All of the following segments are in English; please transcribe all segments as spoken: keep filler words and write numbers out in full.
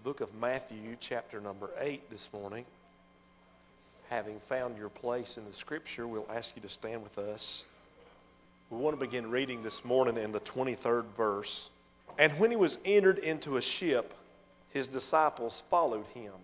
book of Matthew, chapter number eight this morning. Having found your place in the Scripture, we'll ask you to stand with us. We want to begin reading this morning in the twenty-third verse. And when he was entered into a ship, his disciples followed him.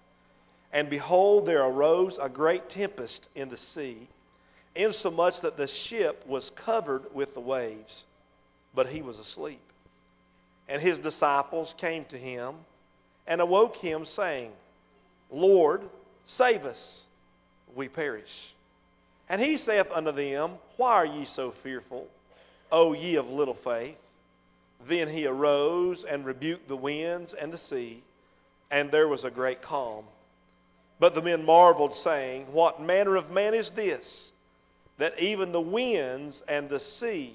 And behold, there arose a great tempest in the sea, insomuch that the ship was covered with the waves, but he was asleep. And his disciples came to him, and awoke him, saying, Lord, save us, we perish. And he saith unto them, Why are ye so fearful, O ye of little faith? Then he arose and rebuked the winds and the sea, and there was a great calm. But the men marveled, saying, What manner of man is this, that even the winds and the sea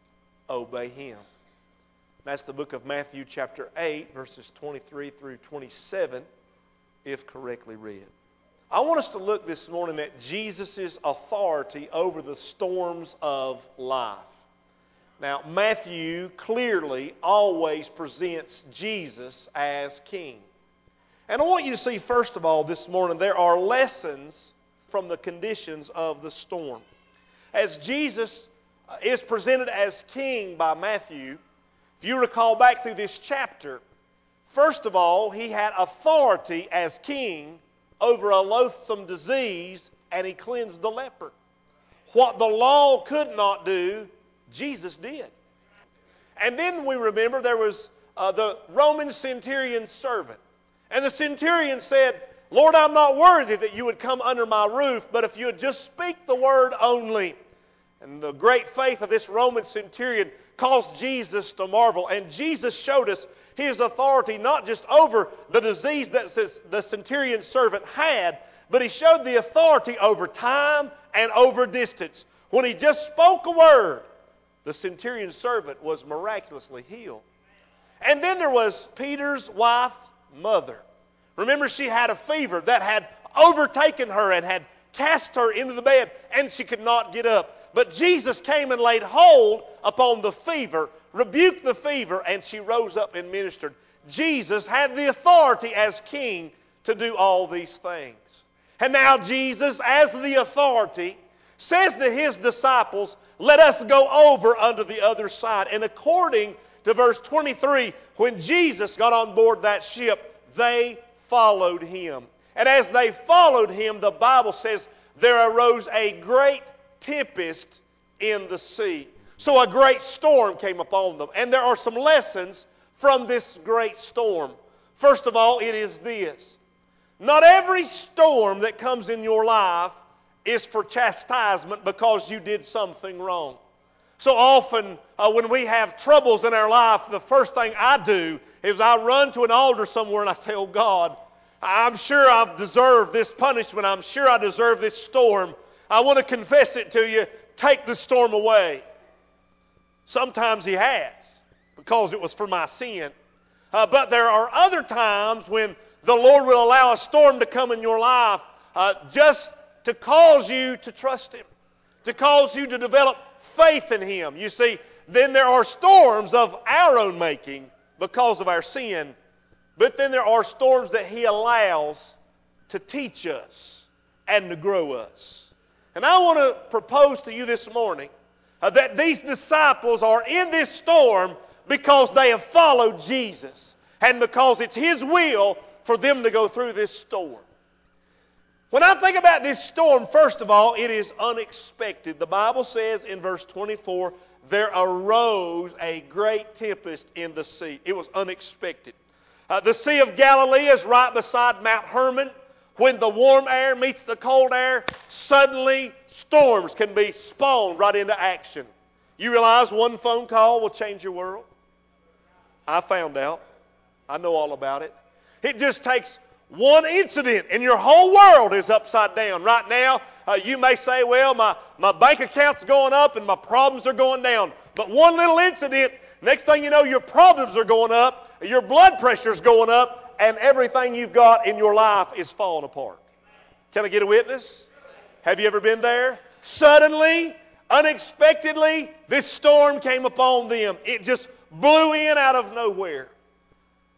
obey him? That's the book of Matthew chapter eight, verses twenty-three through twenty-seven, if correctly read. I want us to look this morning at Jesus' authority over the storms of life. Now, Matthew clearly always presents Jesus as king. And I want you to see, first of all, this morning, there are lessons from the conditions of the storm. As Jesus is presented as king by Matthew, if you recall back through this chapter, first of all, he had authority as king over a loathsome disease, and he cleansed the leper. What the law could not do, Jesus did. And then we remember there was uh, the Roman centurion's servant. And the centurion said, Lord, I'm not worthy that you would come under my roof, but if you would just speak the word only. And the great faith of this Roman centurion caused Jesus to marvel. And Jesus showed us his authority not just over the disease that the centurion's servant had, but he showed the authority over time and over distance. When he just spoke a word, the centurion's servant was miraculously healed. And then there was Peter's wife's mother. Remember, she had a fever that had overtaken her and had cast her into the bed, and she could not get up. But Jesus came and laid hold upon the fever, rebuked the fever, and she rose up and ministered. Jesus had the authority as king to do all these things. And now Jesus, as the authority, says to his disciples, let us go over unto the other side. And according to verse twenty-three, when Jesus got on board that ship, they followed him. And as they followed him, the Bible says there arose a great tempest in the sea. So a great storm came upon them. And there are some lessons from this great storm. First of all, it is this. Not every storm that comes in your life is for chastisement because you did something wrong. So often uh, when we have troubles in our life, the first thing I do is I run to an altar somewhere and I say, oh God, I'm sure I've deserved this punishment. I'm sure I deserve this storm. I want to confess it to you. Take the storm away. Sometimes he has, because it was for my sin. Uh, but there are other times when the Lord will allow a storm to come in your life uh, just to cause you to trust him, to cause you to develop faith in him. You see, then there are storms of our own making because of our sin, but then there are storms that he allows to teach us and to grow us. And I want to propose to you this morning uh, that these disciples are in this storm because they have followed Jesus and because it's his will for them to go through this storm. When I think about this storm, first of all, it is unexpected. The Bible says in verse twenty-four, there arose a great tempest in the sea. It was unexpected. Uh, the Sea of Galilee is right beside Mount Hermon. When the warm air meets the cold air, suddenly storms can be spawned right into action. You realize one phone call will change your world? I found out. I know all about it. It just takes one incident and your whole world is upside down. Right now, uh, you may say, well, my, my bank account's going up and my problems are going down. But one little incident, next thing you know, your problems are going up, your blood pressure's going up, and everything you've got in your life is falling apart. Can I get a witness? Have you ever been there? Suddenly, unexpectedly, this storm came upon them. It just blew in out of nowhere.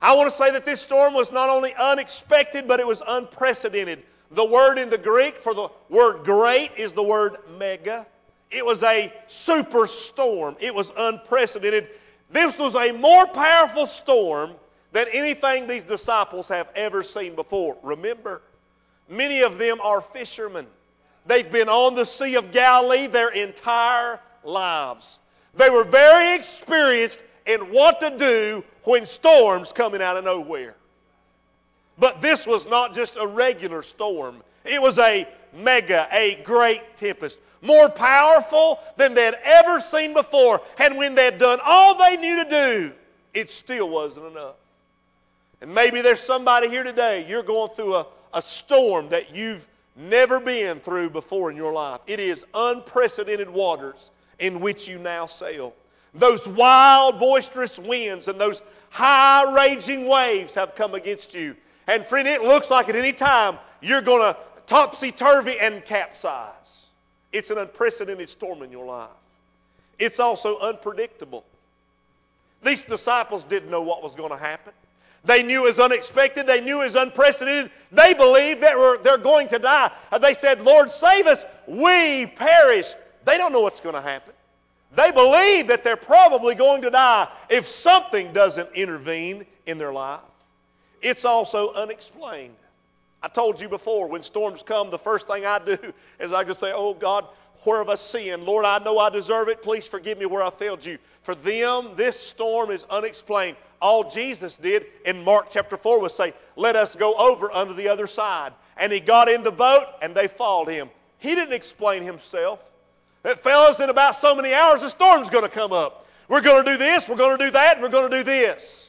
I want to say that this storm was not only unexpected, but it was unprecedented. The word in the Greek for the word great is the word mega. It was a super storm. It was unprecedented. This was a more powerful storm than anything these disciples have ever seen before. Remember, many of them are fishermen. They've been on the Sea of Galilee their entire lives. They were very experienced in what to do when storms coming out of nowhere. But this was not just a regular storm. It was a mega, a great tempest. More powerful than they'd ever seen before. And when they'd done all they knew to do, it still wasn't enough. And maybe there's somebody here today, you're going through a, a storm that you've never been through before in your life. It is unprecedented waters in which you now sail. Those wild, boisterous winds and those high, raging waves have come against you. And friend, it looks like at any time you're going to topsy-turvy and capsize. It's an unprecedented storm in your life. It's also unpredictable. These disciples didn't know what was going to happen. They knew it was unexpected. They knew it was unprecedented. They believed that were, they're going to die. They said, Lord, save us. We perish. They don't know what's going to happen. They believe that they're probably going to die if something doesn't intervene in their life. It's also unexplained. I told you before, when storms come, the first thing I do is I just say, oh God, where have I sinned? Lord, I know I deserve it. Please forgive me where I failed you. For them, this storm is unexplained. All Jesus did in Mark chapter four was say, let us go over unto the other side. And he got in the boat and they followed him. He didn't explain himself. That fellas, in about so many hours, the storm's going to come up. We're going to do this, we're going to do that, and we're going to do this.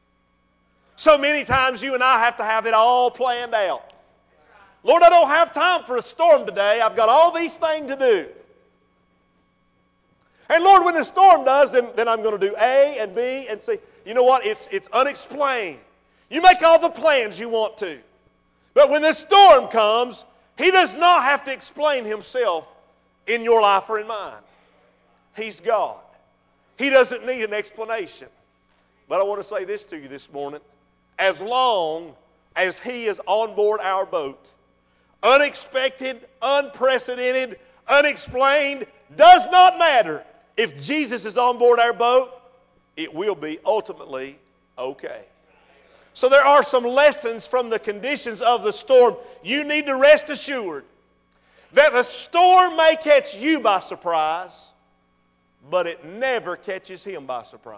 So many times you and I have to have it all planned out. Lord, I don't have time for a storm today. I've got all these things to do. And Lord, when the storm does, then, then I'm going to do A and B and C. You know what? It's, it's unexplained. You make all the plans you want to. But when the storm comes, He does not have to explain Himself in your life or in mine. He's God. He doesn't need an explanation. But I want to say this to you this morning. As long as He is on board our boat, unexpected, unprecedented, unexplained, does not matter. If Jesus is on board our boat, it will be ultimately okay. So there are some lessons from the conditions of the storm. You need to rest assured that the storm may catch you by surprise, but it never catches Him by surprise.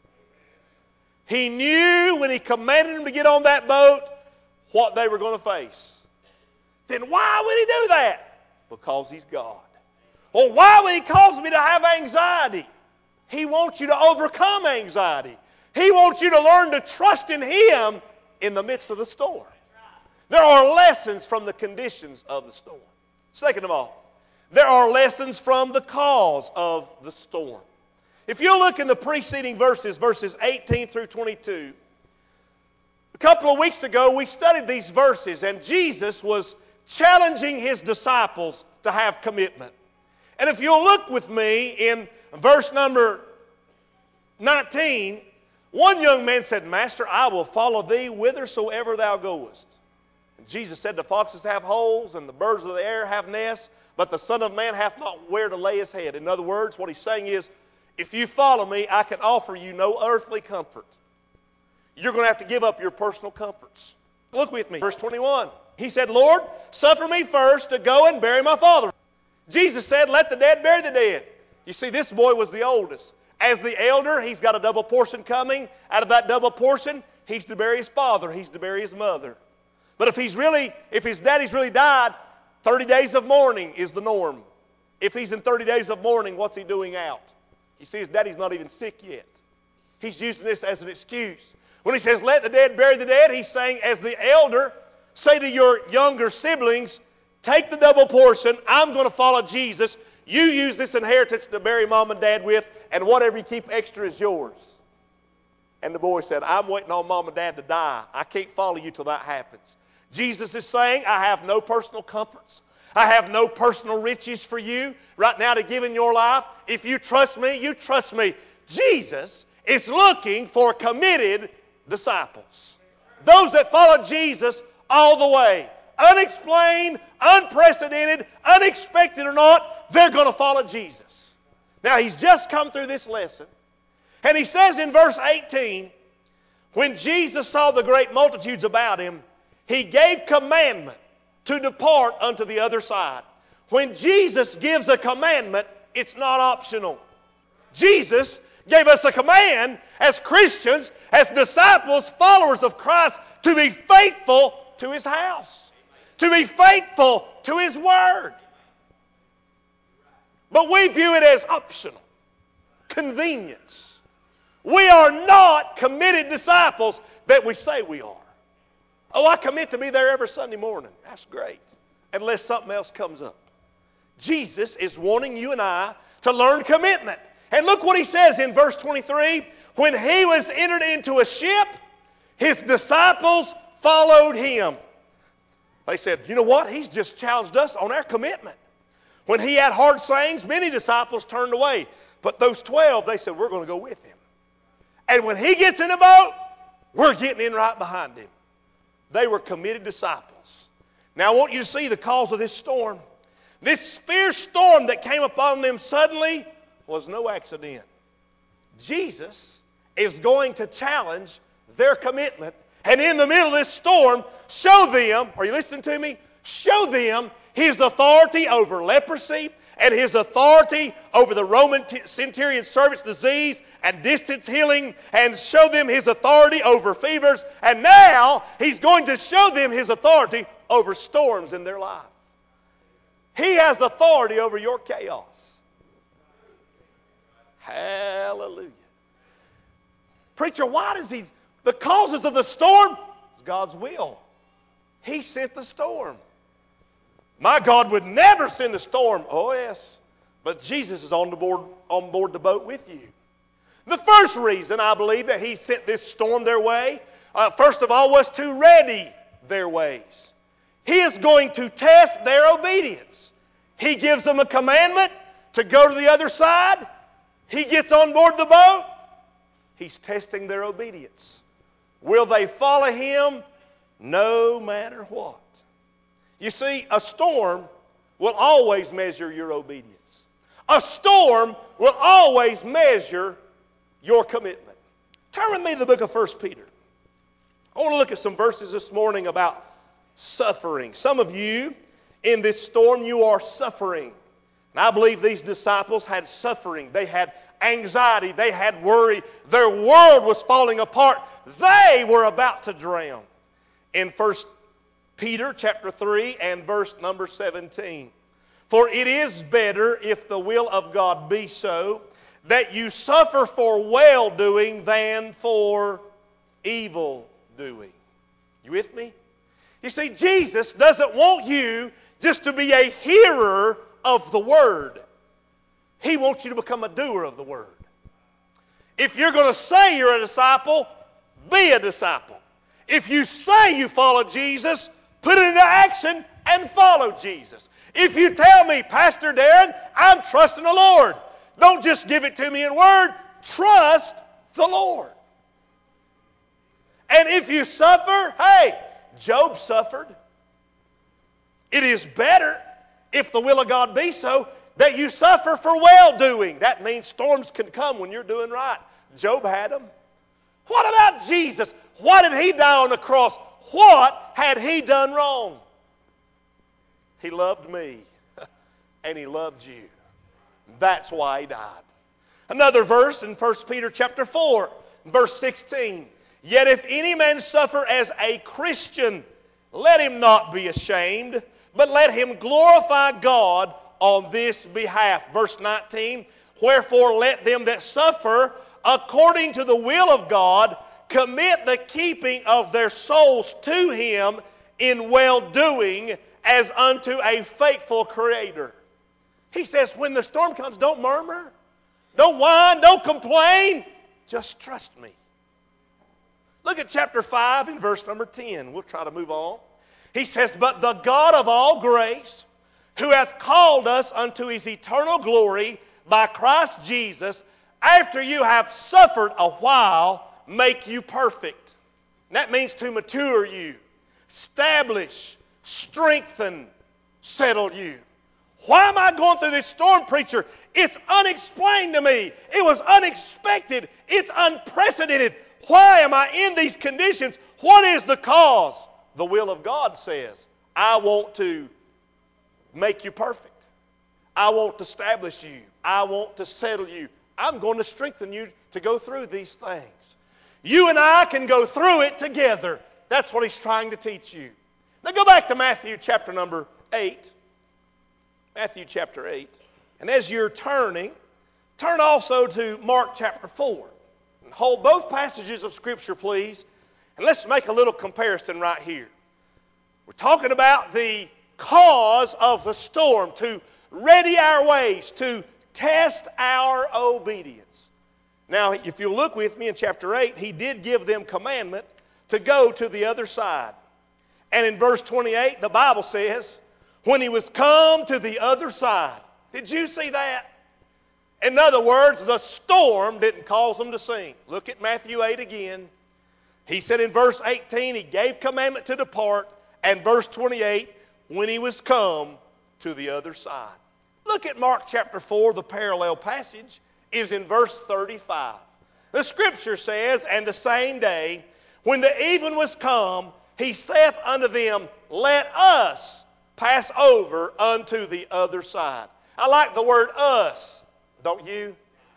He knew when He commanded them to get on that boat what they were going to face. Then why would He do that? Because He's God. Well, why would He cause me to have anxiety? He wants you to overcome anxiety. He wants you to learn to trust in Him in the midst of the storm. There are lessons from the conditions of the storm. Second of all, there are lessons from the cause of the storm. If you look in the preceding verses, verses eighteen through twenty-two, a couple of weeks ago we studied these verses and Jesus was challenging His disciples to have commitment. And if you'll look with me in verse number nineteen, one young man said, Master, I will follow thee whithersoever thou goest. And Jesus said, the foxes have holes and the birds of the air have nests, but the Son of Man hath not where to lay his head. In other words, what He's saying is, if you follow me, I can offer you no earthly comfort. You're going to have to give up your personal comforts. Look with me, verse twenty-one. He said, Lord, suffer me first to go and bury my father. Jesus said, let the dead bury the dead. You see, this boy was the oldest. As the elder, he's got a double portion coming. Out of that double portion, he's to bury his father. He's to bury his mother. But if he's really, if his daddy's really died, thirty days of mourning is the norm. If he's in thirty days of mourning, what's he doing out? You see, his daddy's not even sick yet. He's using this as an excuse. When he says, let the dead bury the dead, he's saying, as the elder, say to your younger siblings, take the double portion. I'm going to follow Jesus. You use this inheritance to bury mom and dad with, and whatever you keep extra is yours. And the boy said, I'm waiting on mom and dad to die. I can't follow you till that happens. Jesus is saying, I have no personal comforts. I have no personal riches for you right now to give in your life. If you trust me, you trust me. Jesus is looking for committed disciples. Those that follow Jesus all the way. Unexplained, unprecedented, unexpected or not, they're going to follow Jesus. Now, he's just come through this lesson. And he says in verse eighteen, when Jesus saw the great multitudes about him, he gave commandment to depart unto the other side. When Jesus gives a commandment, it's not optional. Jesus gave us a command as Christians, as disciples, followers of Christ, to be faithful to His house, to be faithful to His Word. But we view it as optional, convenience. We are not committed disciples that we say we are. Oh, I commit to be there every Sunday morning. That's great, unless something else comes up. Jesus is wanting you and I to learn commitment. And look what He says in verse twenty-three. When He was entered into a ship, His disciples followed Him. They said, you know what? He's just challenged us on our commitment. When He had hard sayings, many disciples turned away. But those twelve, they said, we're going to go with Him. And when He gets in the boat, we're getting in right behind Him. They were committed disciples. Now I want you to see the cause of this storm. This fierce storm that came upon them suddenly was no accident. Jesus is going to challenge their commitment. And in the middle of this storm, show them, are you listening to me? Show them His authority over leprosy and His authority over the Roman centurion servant's disease and distance healing, and show them His authority over fevers. And now He's going to show them His authority over storms in their life. He has authority over your chaos. Hallelujah. Preacher, why does He... The causes of the storm is God's will. He sent the storm. My God would never send a storm. Oh, yes. But Jesus is on the board, on board the boat with you. The first reason I believe that He sent this storm their way, uh, first of all, was to ready their ways. He is going to test their obedience. He gives them a commandment to go to the other side. He gets on board the boat. He's testing their obedience. Will they follow Him no matter what? You see, a storm will always measure your obedience. A storm will always measure your commitment. Turn with me to the book of First Peter. I want to look at some verses this morning about suffering. Some of you, in this storm, you are suffering. And I believe these disciples had suffering. They had anxiety. They had worry. Their world was falling apart. They were about to drown. In First Peter chapter three and verse number seventeen. For it is better, if the will of God be so, that you suffer for well-doing than for evil-doing. You with me? You see, Jesus doesn't want you just to be a hearer of the Word. He wants you to become a doer of the Word. If you're going to say you're a disciple, be a disciple. If you say you follow Jesus, put it into action and follow Jesus. If you tell me, Pastor Darren, I'm trusting the Lord, don't just give it to me in word. Trust the Lord. And if you suffer, hey, Job suffered. It is better, if the will of God be so, that you suffer for well-doing. That means storms can come when you're doing right. Job had them. What about Jesus? Why did He die on the cross? What had He done wrong? He loved me, and He loved you. That's why He died. Another verse in First Peter chapter four, verse sixteen. Yet if any man suffer as a Christian, let him not be ashamed, but let him glorify God on this behalf. Verse nineteen. Wherefore let them that suffer according to the will of God commit the keeping of their souls to Him in well-doing as unto a faithful Creator. He says, when the storm comes, don't murmur. Don't whine. Don't complain. Just trust me. Look at chapter five and verse number ten. We'll try to move on. He says, but the God of all grace, who hath called us unto His eternal glory by Christ Jesus, after you have suffered a while, make you perfect. And that means to mature you, establish, strengthen, settle you. Why am I going through this storm, preacher? It's unexplained to me. It was unexpected. It's unprecedented. Why am I in these conditions? What is the cause? The will of God says, I want to make you perfect. I want to establish you. I want to settle you. I'm going to strengthen you to go through these things. You and I can go through it together. That's what he's trying to teach you. Now go back to Matthew chapter number eight. Matthew chapter eight. And as you're turning, turn also to Mark chapter four. And hold both passages of Scripture, please. And let's make a little comparison right here. We're talking about the cause of the storm, to ready our ways, to test our obedience. Now, if you look with me in chapter eight, he did give them commandment to go to the other side. And in verse twenty-eight, the Bible says, when he was come to the other side. Did you see that? In other words, the storm didn't cause them to sink. Look at Matthew eight again. He said in verse eighteen, he gave commandment to depart. And verse twenty-eight, when he was come to the other side. Look at Mark chapter four, the parallel passage is in verse thirty-five. The Scripture says, and the same day, when the even was come, he saith unto them, let us pass over unto the other side. I like the word us, don't you?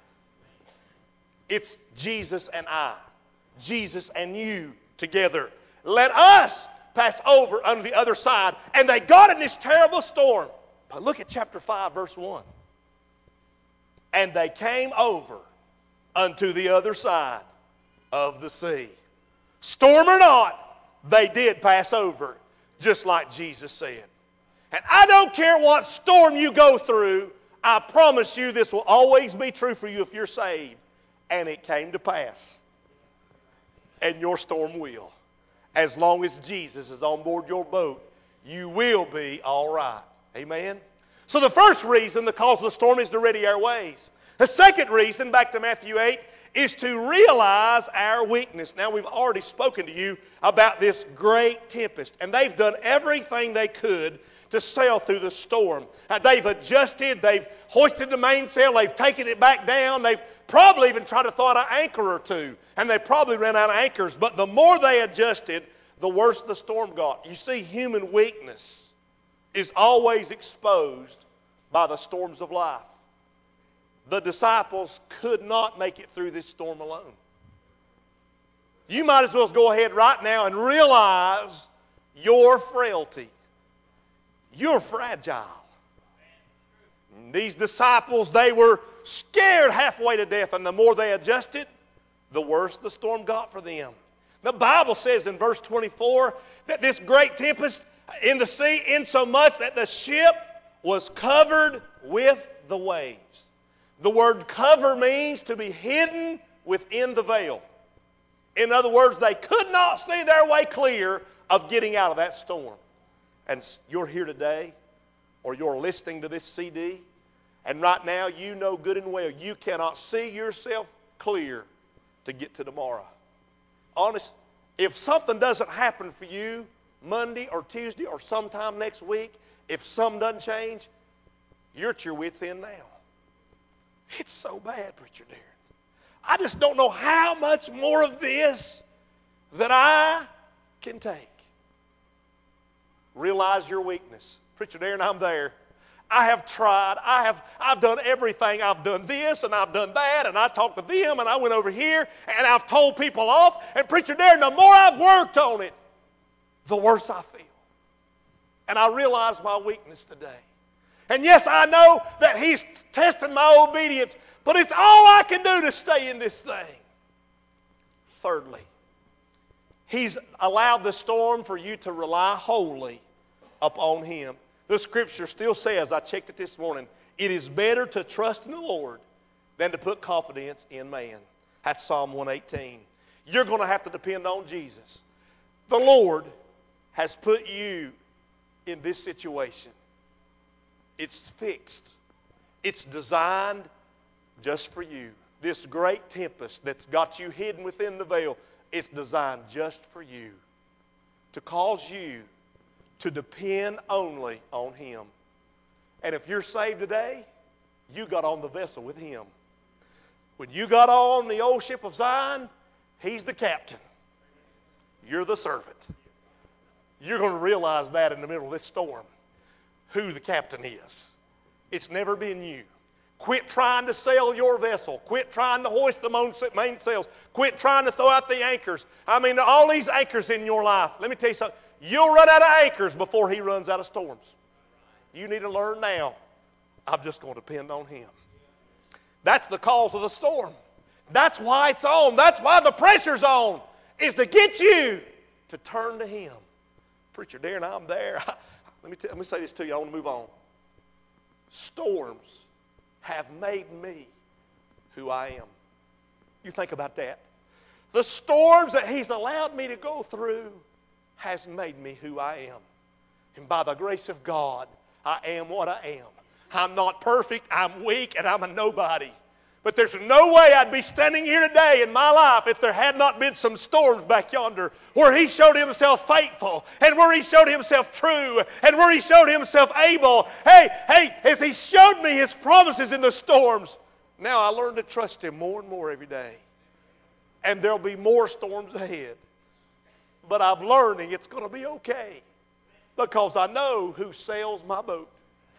It's Jesus and I. Jesus and you together. Let us pass over unto the other side. And they got in this terrible storm. But look at chapter five, verse one. And they came over unto the other side of the sea. Storm or not, they did pass over, just like Jesus said. And I don't care what storm you go through, I promise you this will always be true for you if you're saved. And it came to pass. And your storm will. As long as Jesus is on board your boat, you will be all right. Amen? So the first reason, the cause of the storm, is to ready our ways. The second reason, back to Matthew eight, is to realize our weakness. Now, we've already spoken to you about this great tempest, and they've done everything they could to sail through the storm. Now, they've adjusted, they've hoisted the mainsail, they've taken it back down, they've probably even tried to throw out an anchor or two, and they probably ran out of anchors. But the more they adjusted, the worse the storm got. You see, human weakness is always exposed by the storms of life. The disciples could not make it through this storm alone. You might as well go ahead right now and realize your frailty. You're fragile. These disciples, they were scared halfway to death, and the more they adjusted, the worse the storm got for them. The Bible says in verse twenty-four that this great tempest in the sea, insomuch that the ship was covered with the waves. The word cover means to be hidden within the veil. In other words, they could not see their way clear of getting out of that storm. And you're here today, or you're listening to this C D, and right now you know good and well you cannot see yourself clear to get to tomorrow. Honest, if something doesn't happen for you Monday or Tuesday or sometime next week, if something doesn't change, you're at your wits' end now. It's so bad, Preacher Darren. I just don't know how much more of this that I can take. Realize your weakness. Preacher Darren, I'm there. I have tried. I have, I've done everything. I've done this and I've done that, and I talked to them and I went over here and I've told people off. And Preacher Darren, the more I've worked on it, the worse I feel. And I realize my weakness today. And yes, I know that He's testing my obedience, but it's all I can do to stay in this thing. Thirdly, He's allowed the storm for you to rely wholly upon Him. The Scripture still says, I checked it this morning, it is better to trust in the Lord than to put confidence in man. That's Psalm one eighteen. You're going to have to depend on Jesus. The Lord has put you in this situation. It's fixed. It's designed just for you. This great tempest that's got you hidden within the veil, it's designed just for you, to cause you to depend only on Him. And if you're saved today, you got on the vessel with Him. When you got on the old ship of Zion, He's the captain. You're the servant. You're going to realize that in the middle of this storm, who the captain is. It's never been you. Quit trying to sail your vessel. Quit trying to hoist the main sails. Quit trying to throw out the anchors. I mean, all these anchors in your life. Let me tell you something. You'll run out of anchors before He runs out of storms. You need to learn now. I'm just going to depend on Him. That's the cause of the storm. That's why it's on. That's why the pressure's on, is to get you to turn to Him. Preacher Darren, I'm there. Let me, tell, let me say this to you. I want to move on. Storms have made me who I am. You think about that. The storms that He's allowed me to go through has made me who I am. And by the grace of God, I am what I am. I'm not perfect, I'm weak, and I'm a nobody. But there's no way I'd be standing here today in my life if there had not been some storms back yonder where He showed Himself faithful and where He showed Himself true and where He showed Himself able. Hey, hey, as He showed me His promises in the storms, now I learn to trust Him more and more every day. And there'll be more storms ahead. But I'm learning it's going to be okay because I know who sails my boat.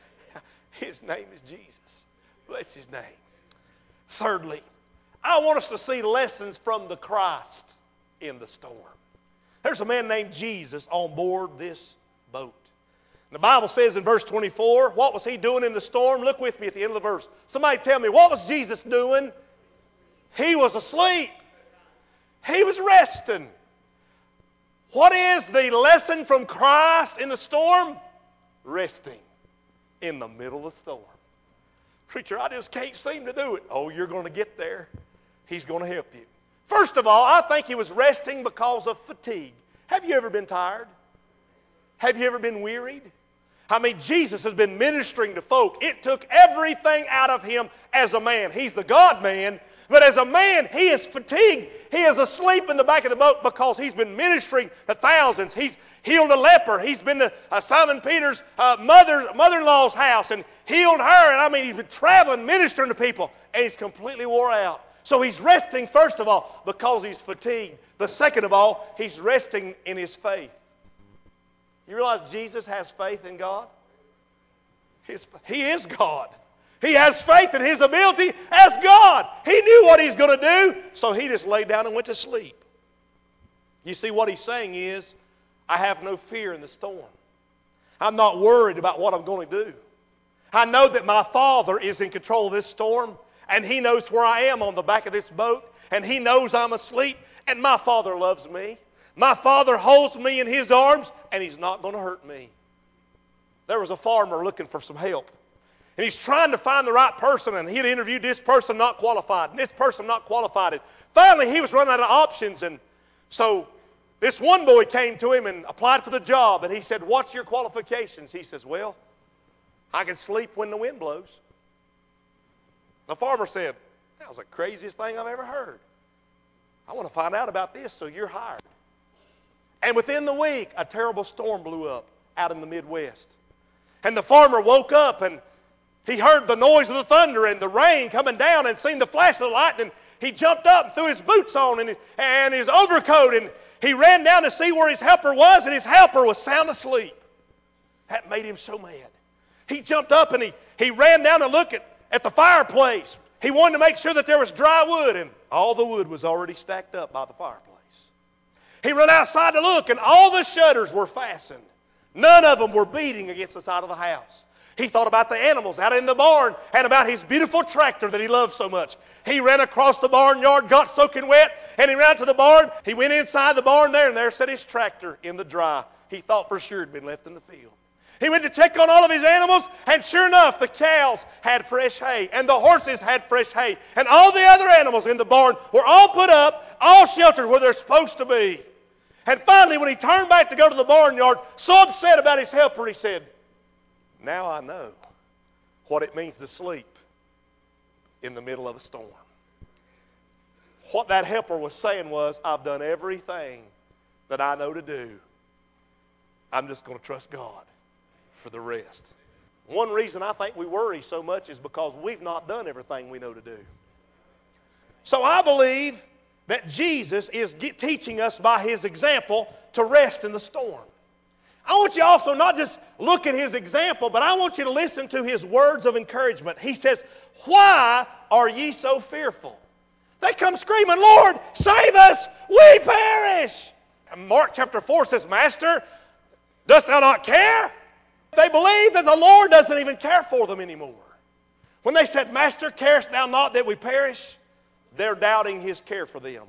His name is Jesus. Bless His name. Thirdly, I want us to see lessons from the Christ in the storm. There's a man named Jesus on board this boat. The Bible says in verse twenty-four, what was He doing in the storm? Look with me at the end of the verse. Somebody tell me, what was Jesus doing? He was asleep. He was resting. What is the lesson from Christ in the storm? Resting in the middle of the storm. Preacher, I just can't seem to do it. Oh, you're going to get there. He's going to help you. First of all, I think He was resting because of fatigue. Have you ever been tired? Have you ever been wearied? I mean, Jesus has been ministering to folk. It took everything out of Him as a man. He's the God-man. But as a man, He is fatigued. He is asleep in the back of the boat because He's been ministering to thousands. He's healed a leper. He's been to uh, Simon Peter's uh, mother, mother-in-law's house and healed her. And I mean, He's been traveling, ministering to people, and He's completely wore out. So He's resting, first of all, because He's fatigued. But second of all, He's resting in His faith. You realize Jesus has faith in God? His, he is God. He has faith in His ability as God. He knew what He's going to do, so He just laid down and went to sleep. You see, what He's saying is, I have no fear in the storm. I'm not worried about what I'm going to do. I know that my Father is in control of this storm, and He knows where I am on the back of this boat, and He knows I'm asleep, and my Father loves me. My Father holds me in His arms, and He's not going to hurt me. There was a farmer looking for some help. And he's trying to find the right person, and he'd interviewed this person not qualified, and this person not qualified. And finally, he was running out of options, and so this one boy came to him and applied for the job, and he said, "What's your qualifications?" He says, "Well, I can sleep when the wind blows." The farmer said, "That was the craziest thing I've ever heard. I want to find out about this, so you're hired." And within the week, a terrible storm blew up out in the Midwest. And the farmer woke up, and he heard the noise of the thunder and the rain coming down and seen the flash of the lightning. He jumped up and threw his boots on and his, and his overcoat, and he ran down to see where his helper was, and his helper was sound asleep. That made him so mad. He jumped up and he, he ran down to look at, at the fireplace. He wanted to make sure that there was dry wood, and all the wood was already stacked up by the fireplace. He ran outside to look, and all the shutters were fastened. None of them were beating against the side of the house. He thought about the animals out in the barn and about his beautiful tractor that he loved so much. He ran across the barnyard, got soaking wet, and he ran to the barn. He went inside the barn there, and there sat his tractor in the dry. He thought for sure it had been left in the field. He went to check on all of his animals, and sure enough, the cows had fresh hay, and the horses had fresh hay, and all the other animals in the barn were all put up, all sheltered where they're supposed to be. And finally, when he turned back to go to the barnyard, so upset about his helper, he said, "Now I know what it means to sleep in the middle of a storm." What that helper was saying was, I've done everything that I know to do. I'm just going to trust God for the rest. One reason I think we worry so much is because we've not done everything we know to do. So I believe that Jesus is teaching us by His example to rest in the storm. I want you also not just look at His example, but I want you to listen to His words of encouragement. He says, why are ye so fearful? They come screaming, Lord, save us, we perish. And Mark chapter four says, Master, dost thou not care? They believe that the Lord doesn't even care for them anymore. When they said, Master, carest thou not that we perish? They're doubting His care for them.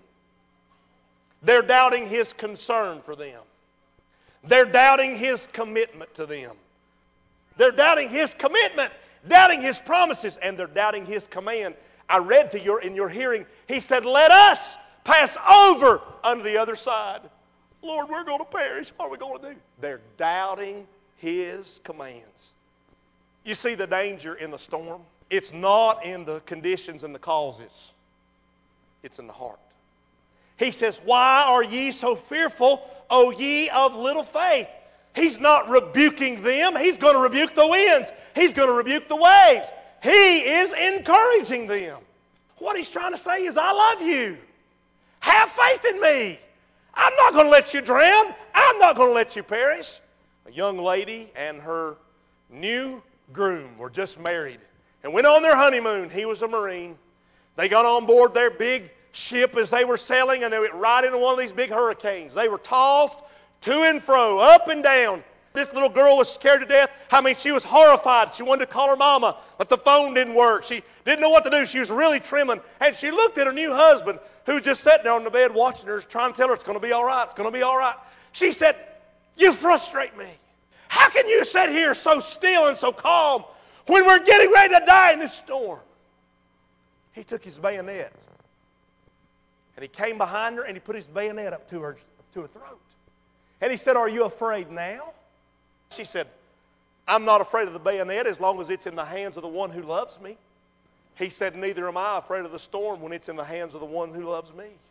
They're doubting His concern for them. They're doubting His commitment to them. They're doubting His commitment, doubting His promises, and they're doubting His command. I read to you in your hearing, He said, let us pass over unto the other side. Lord, we're going to perish. What are we going to do? They're doubting His commands. You see the danger in the storm? It's not in the conditions and the causes. It's in the heart. He says, why are ye so fearful, O ye of little faith? He's not rebuking them. He's going to rebuke the winds. He's going to rebuke the waves. He is encouraging them. What He's trying to say is, I love you. Have faith in me. I'm not going to let you drown. I'm not going to let you perish. A young lady and her new groom were just married and went on their honeymoon. He was a Marine. They got on board their big ship as they were sailing, and they went right into one of these big hurricanes. They were tossed to and fro, up and down. This little girl was scared to death. I mean, she was horrified. She wanted to call her mama, but the phone didn't work. She didn't know what to do. She was really trembling. And she looked at her new husband, who was just sitting there on the bed watching her, trying to tell her it's going to be all right, it's going to be all right. She said, you frustrate me. How can you sit here so still and so calm when we're getting ready to die in this storm? He took his bayonet, and he came behind her, and he put his bayonet up to her, to her throat. And he said, are you afraid now? She said, I'm not afraid of the bayonet as long as it's in the hands of the one who loves me. He said, neither am I afraid of the storm when it's in the hands of the one who loves me.